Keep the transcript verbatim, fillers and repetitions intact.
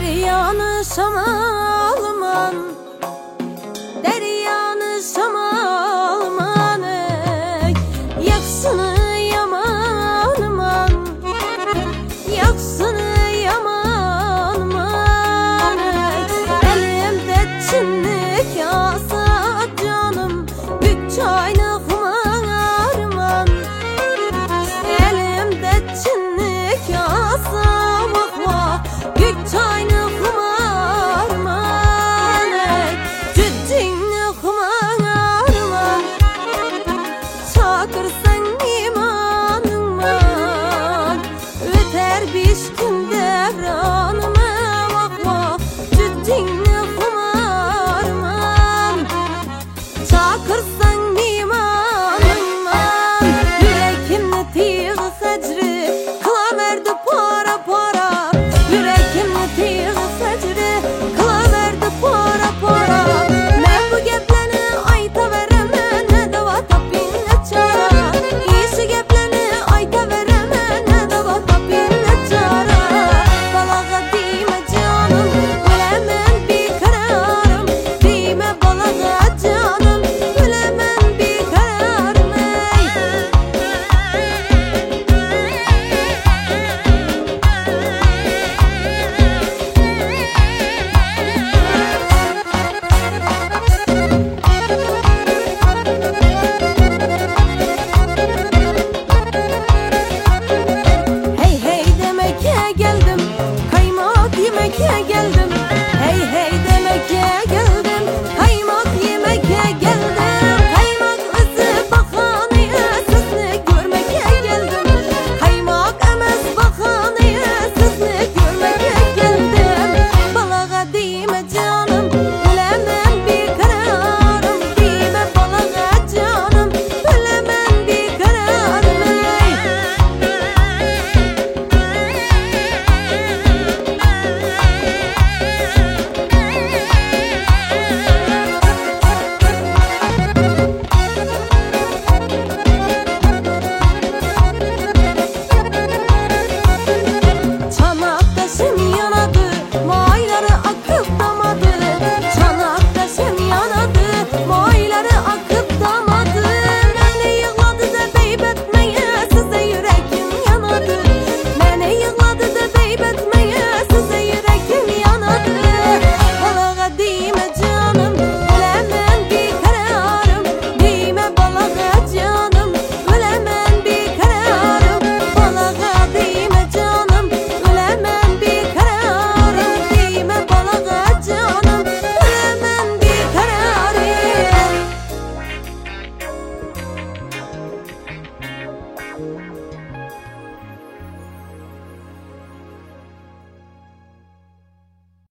Deryanı şamalman, deryanı şamalman, ey yaksını yamanman, yaksını yamanman, ey elimde çinlik yasa canım, büyük çaynak marman, elimde çinlik yasa vah vah, büyük çaynak Çakırsan imanıma öter beş gün devranıma vah vah, cüddinle kumarman. Çakırsan imanıma yürekimni tiğ secri kılaverdi para para, yürekimni tiğ secri kılaverdi para para. Ben bu geplerini aytaveremen, ne deva tapin ne çara, iyisi geplerini aytaveremen, ne deva tapin ne çara. Balaga dime canım, bilemen bir kararım, dime balaga canım, bilemen bir kararım, ey. Hey hey demek'e geldim, kaymak yemek'e geldim.